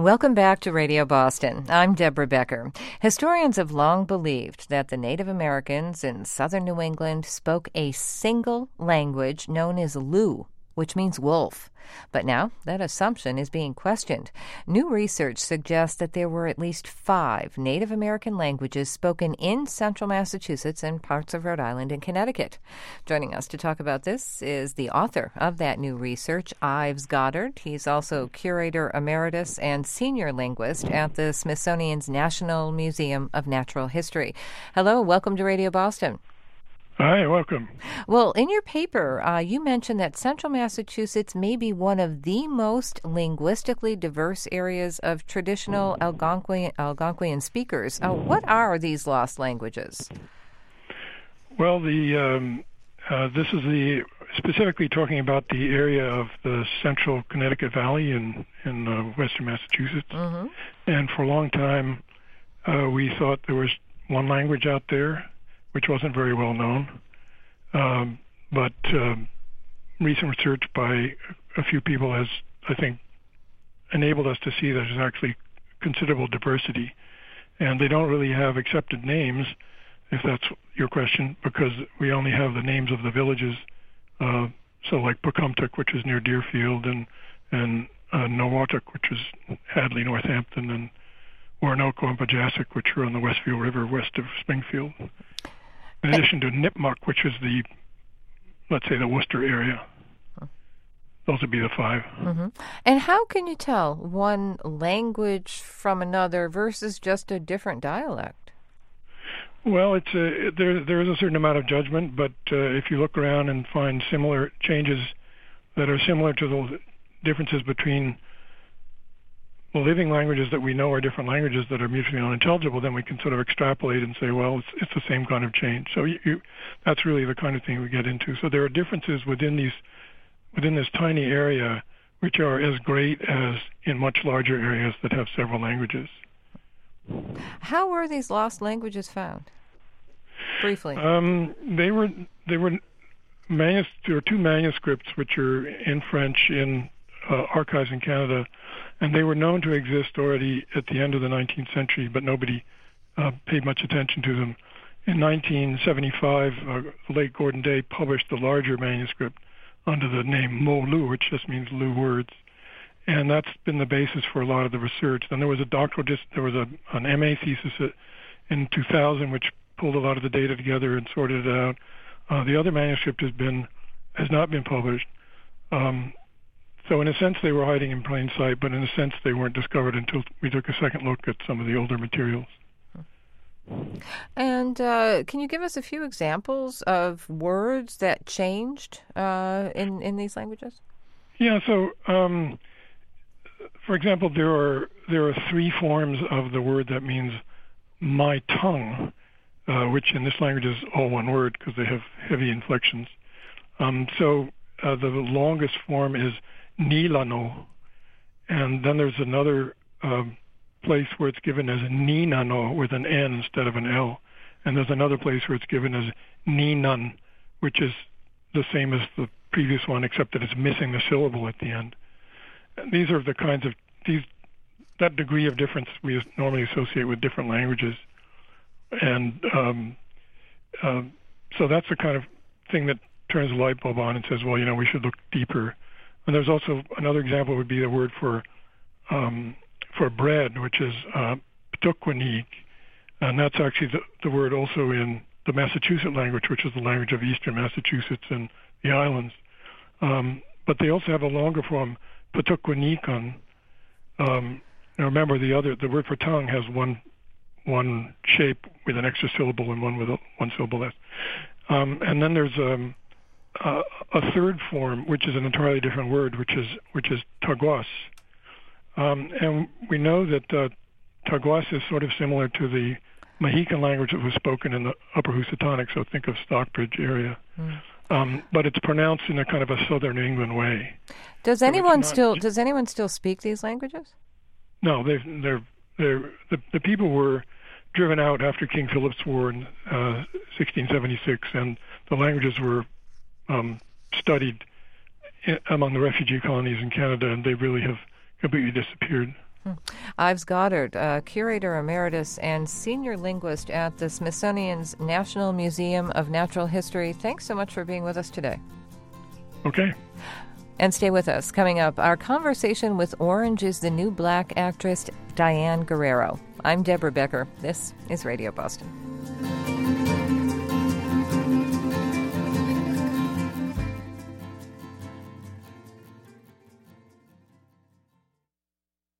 Welcome back to Radio Boston. I'm Deborah Becker. Historians have long believed that the Native Americans in southern New England spoke a single language known as Lu, which means wolf. But now that assumption is being questioned. New research suggests that there were at least 5 Native American languages spoken in central Massachusetts and parts of Rhode Island and Connecticut. Joining us to talk about this is the author of that new research, Ives Goddard. He's also curator emeritus and senior linguist at the Smithsonian's National Museum of Natural History. Hello, welcome to Radio Boston. Hi, welcome. Well, in your paper, you mentioned that central Massachusetts may be one of the most linguistically diverse areas of traditional Algonquian speakers. What are these lost languages? Well, this is specifically talking about the area of the central Connecticut Valley in western Massachusetts. Mm-hmm. And for a long time, we thought there was one language out there, which wasn't very well known. But recent research by a few people has, I think, enabled us to see that there's actually considerable diversity. And they don't really have accepted names, if that's your question, because we only have the names of the villages. So like Pocumtuck, which is near Deerfield, and Nowatuk, which is Hadley, Northampton, and Orinoco and Pajasik, which are on the Westfield River west of Springfield. In addition to Nipmuc, which is let's say the Worcester area. Those would be the 5. Mm-hmm. And how can you tell one language from another versus just a different dialect? Well, there is a certain amount of judgment, but if you look around and find similar changes that are similar to the differences between living languages that we know are different languages that are mutually unintelligible, then we can sort of extrapolate and say, well, it's the same kind of change. So that's really the kind of thing we get into. So there are differences within this tiny area which are as great as in much larger areas that have several languages. How were these lost languages found? Briefly. There were 2 manuscripts which are in French in archives in Canada, and they were known to exist already at the end of the 19th century, but nobody paid much attention to them. In 1975, the late Gordon Day published the larger manuscript under the name Mo-Lu, which just means Lu words, and that's been the basis for a lot of the research. Then there was an MA thesis in 2000 which pulled a lot of the data together and sorted it out. The other manuscript has not been published. So in a sense, they were hiding in plain sight, but in a sense, they weren't discovered until we took a second look at some of the older materials. And can you give us a few examples of words that changed in these languages? Yeah. So, for example, there are 3 forms of the word that means my tongue, which in this language is all one word because they have heavy inflections. So the longest form is Nilano, and then there's another place where it's given as Ninano with an N instead of an L, and there's another place where it's given as Ninan, which is the same as the previous one except that it's missing the syllable at the end. And these are the kinds of that degree of difference we normally associate with different languages, and so that's the kind of thing that turns the light bulb on and says, well, we should look deeper. And there's also another example would be the word for bread, which is ptukwnik, and that's actually the word also in the Massachusetts language, which is the language of eastern Massachusetts and the islands. But they also have a longer form, ptukwinikan. Now remember, the word for tongue has one shape with an extra syllable and one with one syllable less. And then there's a third form, which is an entirely different word, which is Taguas. And we know that Taguas is sort of similar to the Mohican language that was spoken in the Upper Housatonic, so think of Stockbridge area. But it's pronounced in a kind of a southern New England way. Does anyone still speak these languages? No, the people were driven out after King Philip's War in 1676, and the languages were studied among the refugee colonies in Canada, and they really have completely disappeared. Ives Goddard, Curator Emeritus and Senior Linguist at the Smithsonian's National Museum of Natural History. Thanks so much for being with us today. Okay. And stay with us. Coming up, our conversation with Orange is the New Black actress Diane Guerrero. I'm Deborah Becker. This is Radio Boston.